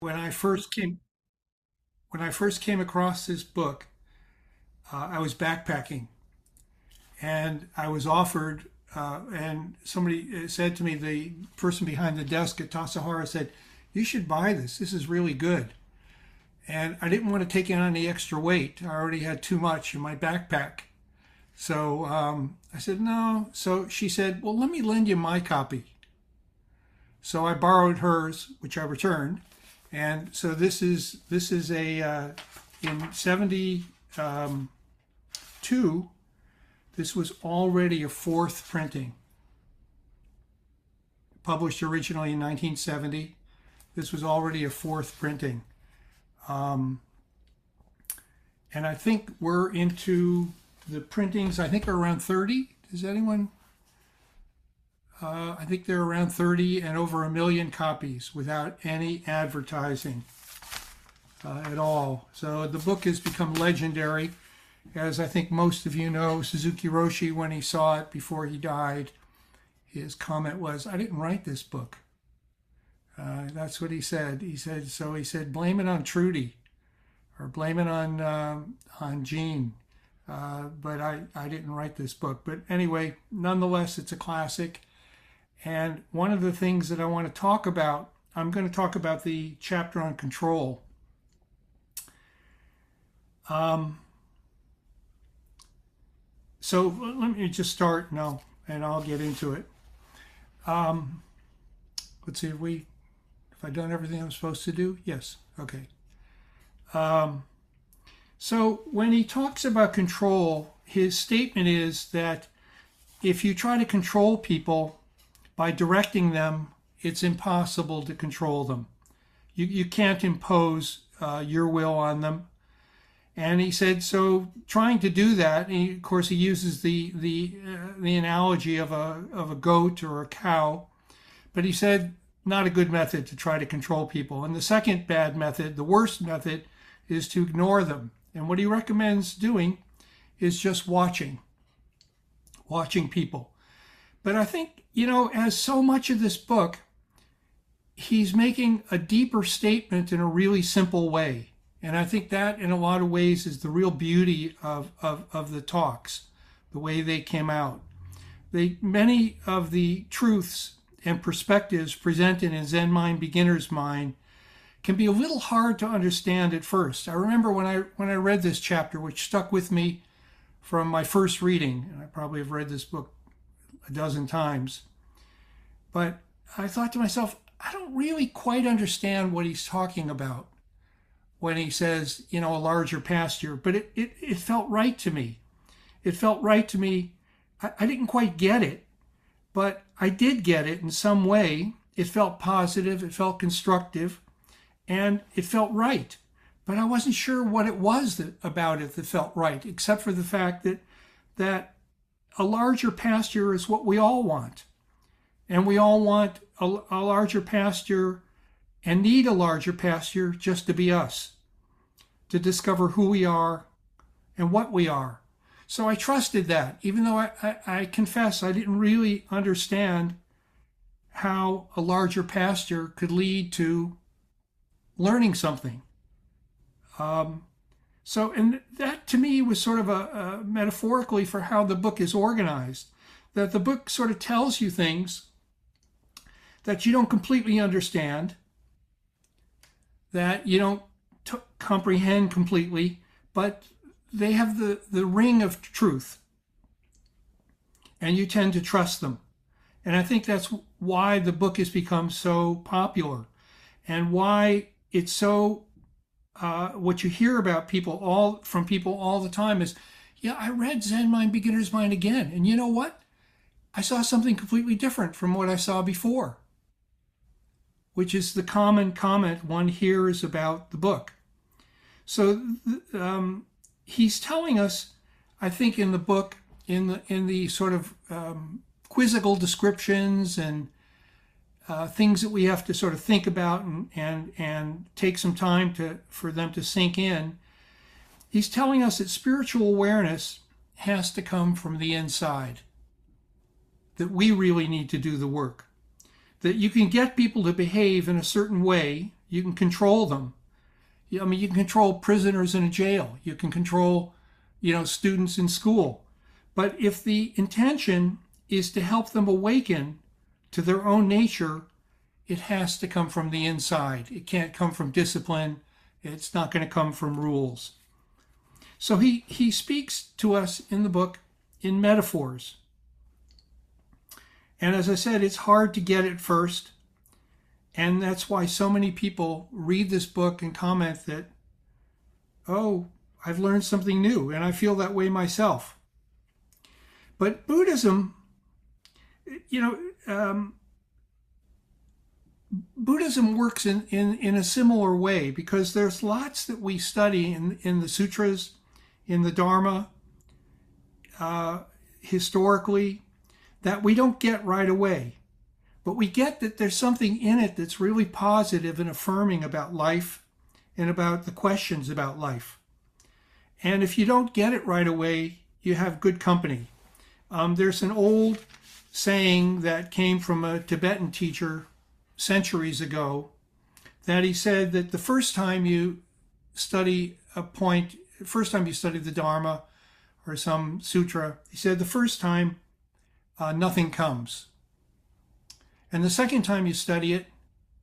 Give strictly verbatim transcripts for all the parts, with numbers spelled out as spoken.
When I first came when I first came across this book, uh, I was backpacking and I was offered, uh, and somebody said to me, the person behind the desk at Tassajara said, "You should buy this. This is really good." And I didn't want to take on any extra weight. I already had too much in my backpack. So um, I said, "No." So she said, "Well, let me lend you my copy." So I borrowed hers, which I returned. And so this is this is a uh, in seventy-two. This was already a fourth printing, published originally in nineteen seventy. This was already a fourth printing, um, and I think we're into the printings. I think are around thirty. Does anyone? Uh, I think they're around thirty and over a million copies without any advertising uh, at all. So the book has become legendary. As I think most of you know, Suzuki Roshi, when he saw it before he died, his comment was, "I didn't write this book." Uh, that's what he said. He said, so he said, blame it on Trudy or blame it on, um on Gene. Uh, but I, I didn't write this book. But anyway, nonetheless, it's a classic. And one of the things that I want to talk about, I'm going to talk about the chapter on control. Um, so let me just start now, and I'll get into it. Um, let's see if we, if I've done everything I'm supposed to do. Yes. Okay. Um, so when he talks about control, his statement is that if you try to control people by directing them, it's impossible to control them. You, you can't impose uh, your will on them. And he said, so trying to do that, he, of course, he uses the the uh, the analogy of a of a goat or a cow, but he said not a good method to try to control people. And the second bad method, the worst method, is to ignore them. And what he recommends doing is just watching, watching people. But I think, you know, as so much of this book, he's making a deeper statement in a really simple way. And I think that in a lot of ways is the real beauty of, of, of the talks, the way they came out. They, many of the truths and perspectives presented in Zen Mind, Beginner's Mind can be a little hard to understand at first. I remember when I, when I read this chapter, which stuck with me from my first reading, and I probably have read this book a dozen times, but I thought to myself, I don't really quite understand what he's talking about when he says, you know, a larger pasture, but it, it, it felt right to me. It felt right to me. I, I didn't quite get it, but I did get it in some way. It felt positive, it felt constructive, and it felt right. But I wasn't sure what it was that, about it that felt right, except for the fact that that a larger pasture is what we all want. And we all want a, a larger pasture and need a larger pasture just to be us, to discover who we are and what we are. So I trusted that, even though I, I, I confess I didn't really understand how a larger pasture could lead to learning something. Um, so, and that to me was sort of a, a metaphorically for how the book is organized, that the book sort of tells you things that you don't completely understand, that you don't t- comprehend completely, but they have the, the ring of truth, and you tend to trust them. And I think that's why the book has become so popular, and why it's so, uh, what you hear about people all from people all the time is, yeah, I read Zen Mind, Beginner's Mind again, and you know what? I saw something completely different from what I saw before, which is the common comment one hears about the book. So um, he's telling us, I think, in the book, in the in the sort of um, quizzical descriptions and uh, things that we have to sort of think about and, and and take some time to for them to sink in. He's telling us that spiritual awareness has to come from the inside, that we really need to do the work. That you can get people to behave in a certain way. You can control them. I mean, you can control prisoners in a jail. You can control, you know, students in school. But if the intention is to help them awaken to their own nature, it has to come from the inside. It can't come from discipline. It's not going to come from rules. So he, he speaks to us in the book in metaphors. And as I said, it's hard to get at first. And that's why so many people read this book and comment that, oh, I've learned something new, and I feel that way myself. But Buddhism, you know, um, Buddhism works in, in, in a similar way, because there's lots that we study in, in the sutras, in the Dharma, uh, historically, that we don't get right away. But we get that there's something in it that's really positive and affirming about life and about the questions about life. And if you don't get it right away, you have good company. Um, there's an old saying that came from a Tibetan teacher centuries ago, that he said that the first time you study a point, first time you study the Dharma or some sutra, he said the first time uh, nothing comes. And the second time you study it,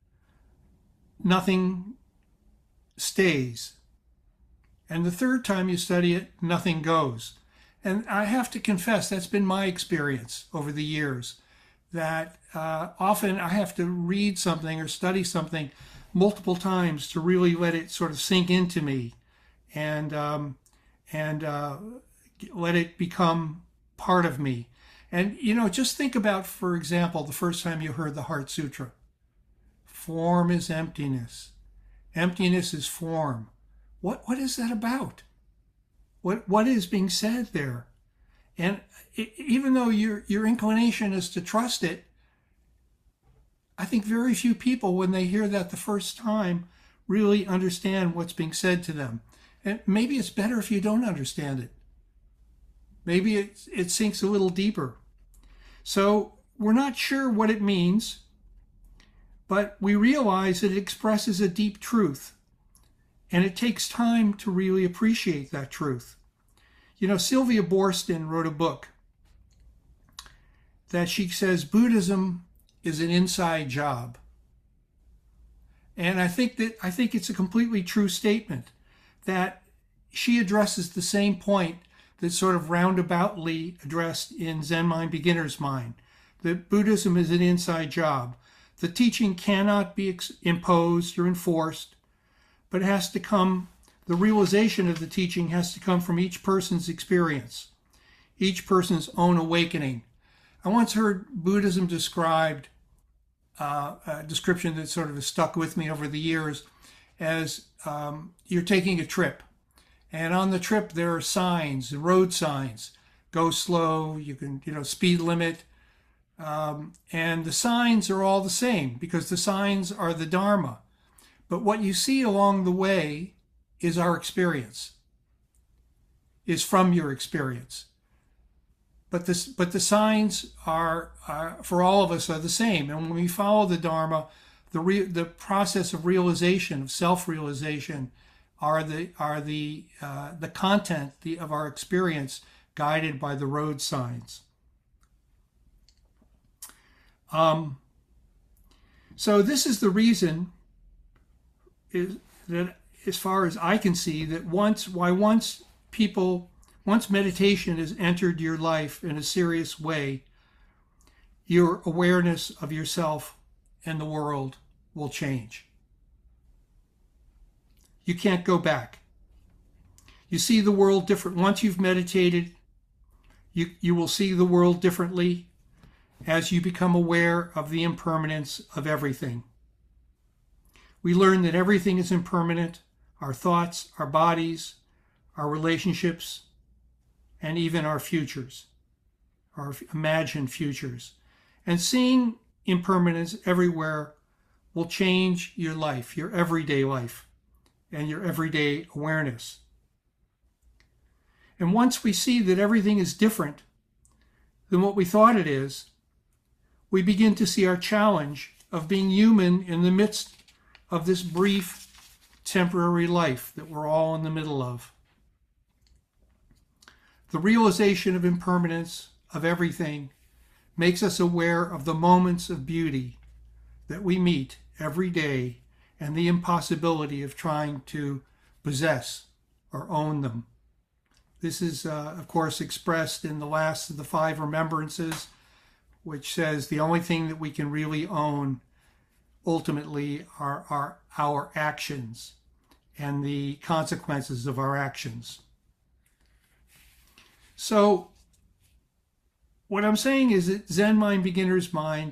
nothing stays. And the third time you study it, nothing goes. And I have to confess, that's been my experience over the years, that uh, often I have to read something or study something multiple times to really let it sort of sink into me and, um, and uh, let it become part of me. And, you know, just think about, for example, the first time you heard the Heart Sutra. Form is emptiness. Emptiness is form. What, what is that about? What, what is being said there? And it, even though your, your inclination is to trust it, I think very few people, when they hear that the first time, really understand what's being said to them. And maybe it's better if you don't understand it. Maybe it, it sinks a little deeper. So we're not sure what it means, but we realize that it expresses a deep truth, and it takes time to really appreciate that truth. You know, Sylvia Boorstein wrote a book that she says Buddhism is an inside job. And I think that I think it's a completely true statement, that she addresses the same point that's sort of roundaboutly addressed in Zen Mind, Beginner's Mind, that Buddhism is an inside job. The teaching cannot be ex- imposed or enforced, but it has to come, the realization of the teaching has to come from each person's experience, each person's own awakening. I once heard Buddhism described, uh, a description that sort of has stuck with me over the years, as um, you're taking a trip. And on the trip, there are signs, road signs. Go slow, you can, you know, speed limit. Um, and the signs are all the same, because the signs are the Dharma. But what you see along the way is our experience, is from your experience. But, this, but the signs are, are, for all of us, are the same. And when we follow the Dharma, the, re, the process of realization, of self-realization, are the are the uh, the content the, of our experience, guided by the road signs. Um, so this is the reason, is that, as far as I can see, that once why once people once meditation has entered your life in a serious way, your awareness of yourself and the world will change. You can't go back. You see the world different. Once you've meditated, you, you will see the world differently as you become aware of the impermanence of everything. We learn that everything is impermanent, our thoughts, our bodies, our relationships, and even our futures, our imagined futures. And seeing impermanence everywhere will change your life, your everyday life, and your everyday awareness. And once we see that everything is different than what we thought it is, we begin to see our challenge of being human in the midst of this brief, temporary life that we're all in the middle of. The realization of impermanence of everything makes us aware of the moments of beauty that we meet every day and the impossibility of trying to possess or own them. This is, uh, of course, expressed in the last of the five remembrances, which says the only thing that we can really own ultimately are, are our actions and the consequences of our actions. So what I'm saying is that Zen Mind Beginner's Mind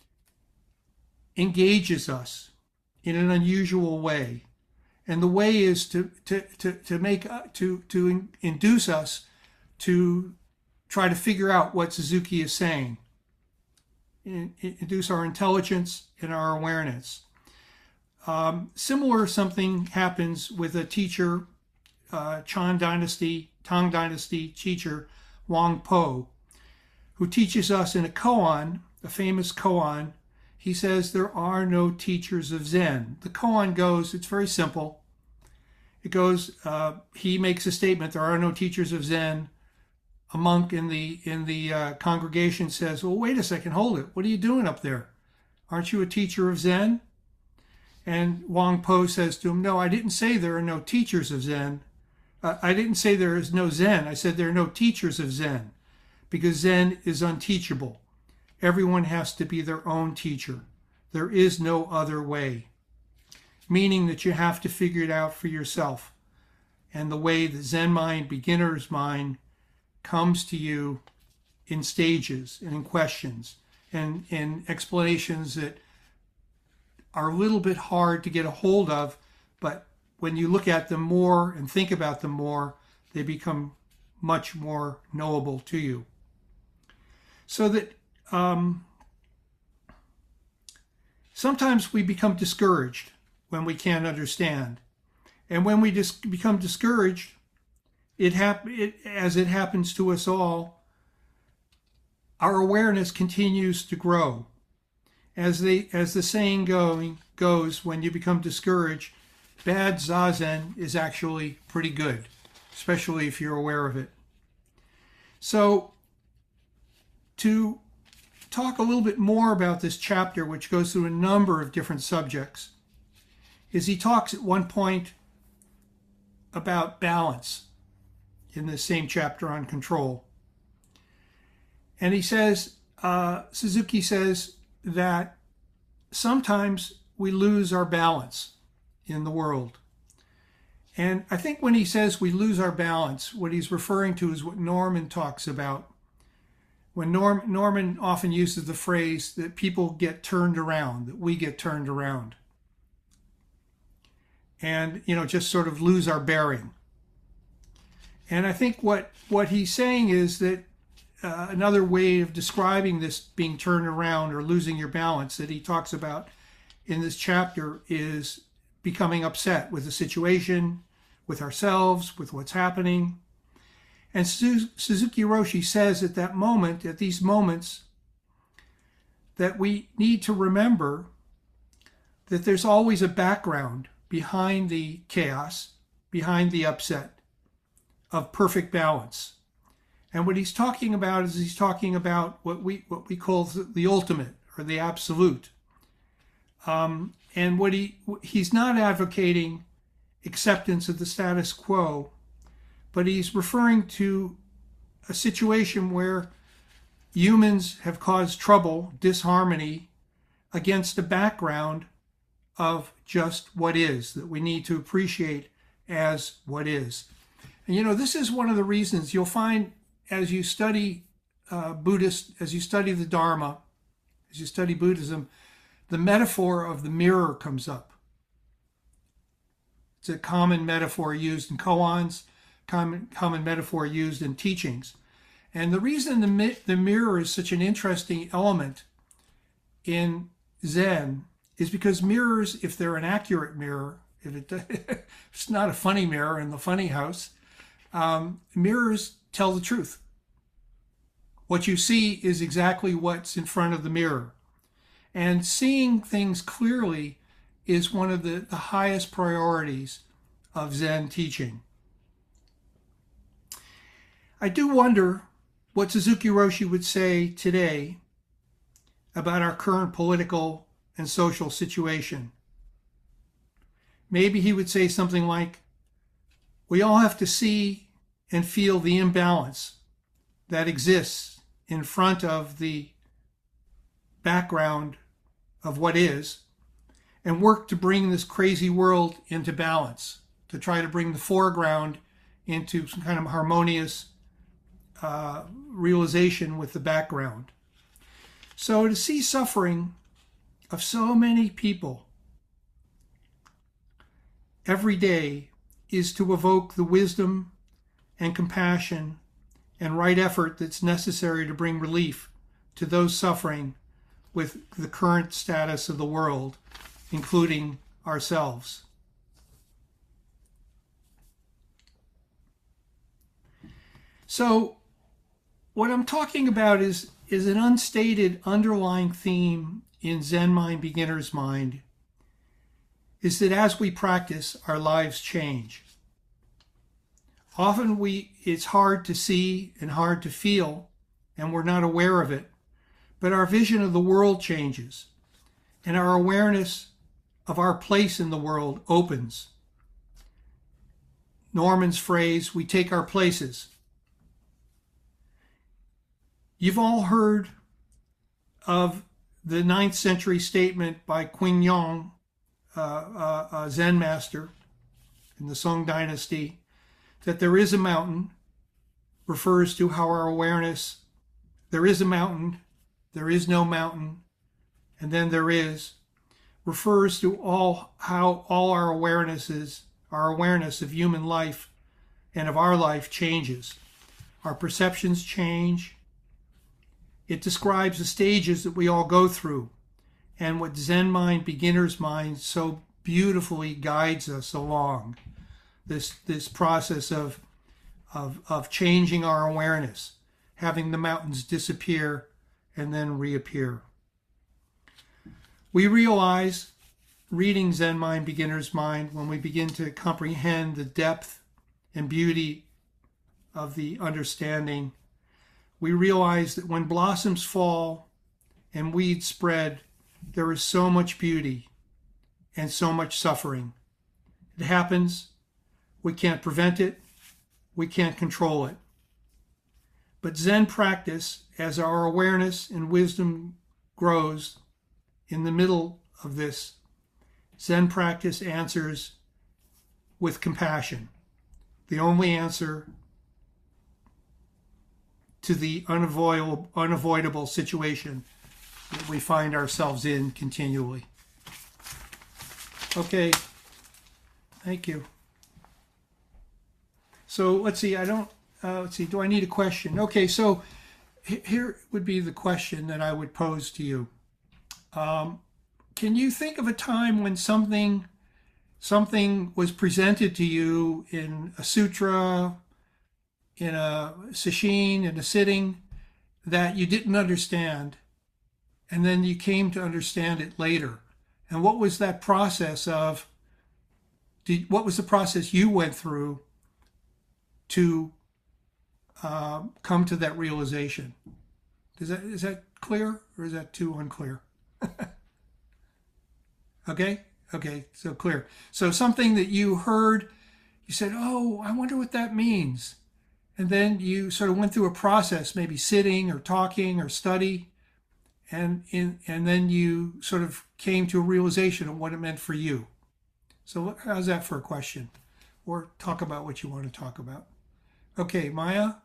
engages us in an unusual way. And the way is to, to, to, to make, to, to induce us to try to figure out what Suzuki is saying. Induce our intelligence and our awareness. Um, similar something happens with a teacher, uh, Chan Dynasty, Tang Dynasty teacher, Wang Po, who teaches us in a koan, a famous koan. He says there are no teachers of Zen. The koan goes, it's very simple. It goes, uh, he makes a statement, there are no teachers of Zen. A monk in the in the uh, congregation says, well, wait a second, hold it. What are you doing up there? Aren't you a teacher of Zen? And Wang Po says to him, no, I didn't say there are no teachers of Zen. Uh, I didn't say there is no Zen. I said there are no teachers of Zen, because Zen is unteachable. Everyone has to be their own teacher. There is no other way, meaning that you have to figure it out for yourself. And the way the Zen Mind Beginner's Mind comes to you in stages and in questions and in explanations that are a little bit hard to get a hold of, but when you look at them more and think about them more, they become much more knowable to you. So that um, sometimes we become discouraged when we can't understand. And when we just become discouraged, It, hap- it as it happens to us all, our awareness continues to grow. As the as the saying going goes, when you become discouraged, bad zazen is actually pretty good, especially if you're aware of it. So, to talk a little bit more about this chapter, which goes through a number of different subjects, is he talks at one point about balance in the same chapter on control. And he says, uh, Suzuki says that sometimes we lose our balance in the world. And I think when he says we lose our balance, what he's referring to is what Norman talks about. When Norm, Norman often uses the phrase that people get turned around, that we get turned around. And, you know, just sort of lose our bearing. And I think what, what he's saying is that uh, another way of describing this being turned around or losing your balance that he talks about in this chapter is becoming upset with the situation, with ourselves, with what's happening. And Suzuki Roshi says at that moment, at these moments, that we need to remember that there's always a background behind the chaos, behind the upset, of perfect balance. And what he's talking about is he's talking about what we what we call the ultimate or the absolute. Um, and what he he's not advocating acceptance of the status quo, but he's referring to a situation where humans have caused trouble, disharmony, against a background of just what is, that we need to appreciate as what is. And you know, this is one of the reasons you'll find as you study uh, Buddhist, as you study the Dharma, as you study Buddhism, the metaphor of the mirror comes up. It's a common metaphor used in koans, common, common metaphor used in teachings. And the reason the, the mirror is such an interesting element in Zen is because mirrors, if they're an accurate mirror, if it, it's not a funny mirror in the funny house, um, mirrors tell the truth. What you see is exactly what's in front of the mirror. And seeing things clearly is one of the, the highest priorities of Zen teaching. I do wonder what Suzuki Roshi would say today about our current political and social situation. Maybe he would say something like, we all have to see and feel the imbalance that exists in front of the background of what is, and work to bring this crazy world into balance, to try to bring the foreground into some kind of harmonious uh, realization with the background. So to see suffering of so many people every day is to evoke the wisdom and compassion and right effort that's necessary to bring relief to those suffering with the current status of the world, including ourselves. So what I'm talking about is, is an unstated underlying theme in Zen Mind Beginner's Mind, is that as we practice, our lives change. Often we, it's hard to see and hard to feel, and we're not aware of it, but our vision of the world changes, and our awareness of our place in the world opens. Norman's phrase, we take our places. You've all heard of the ninth century statement by Qin Yong, uh, uh, a Zen master in the Song Dynasty, that there is a mountain, refers to how our awareness, there is a mountain, there is no mountain, and then there is, refers to all how all our awarenesses, our awareness of human life and of our life changes. Our perceptions change. It describes the stages that we all go through, and what Zen Mind Beginner's Mind so beautifully guides us along. This, this process of, of, of changing our awareness, having the mountains disappear and then reappear. We realize, reading Zen Mind Beginner's Mind, when we begin to comprehend the depth and beauty of the understanding, we realize that when blossoms fall and weeds spread, there is so much beauty and so much suffering. It happens. We can't prevent it. We can't control it. But Zen practice, as our awareness and wisdom grows in the middle of this, Zen practice answers with compassion, the only answer to the unavoidable, unavoidable situation that we find ourselves in continually. Okay, thank you. So let's see, I don't, uh, let's see, do I need a question? Okay, so here would be the question that I would pose to you. Um, can you think of a time when something, something was presented to you in a sutra, in a sesshin, in a sitting, that you didn't understand, and then you came to understand it later? And what was that process of, did, what was the process you went through to uh, come to that realization? Is that, is that clear, or is that too unclear? Okay, okay, so clear. So something that you heard, you said, oh, I wonder what that means. And then you sort of went through a process, maybe sitting or talking or study, and in, and then you sort of came to a realization of what it meant for you. So how's that for a question? Or talk about what you want to talk about. Okay, Maya?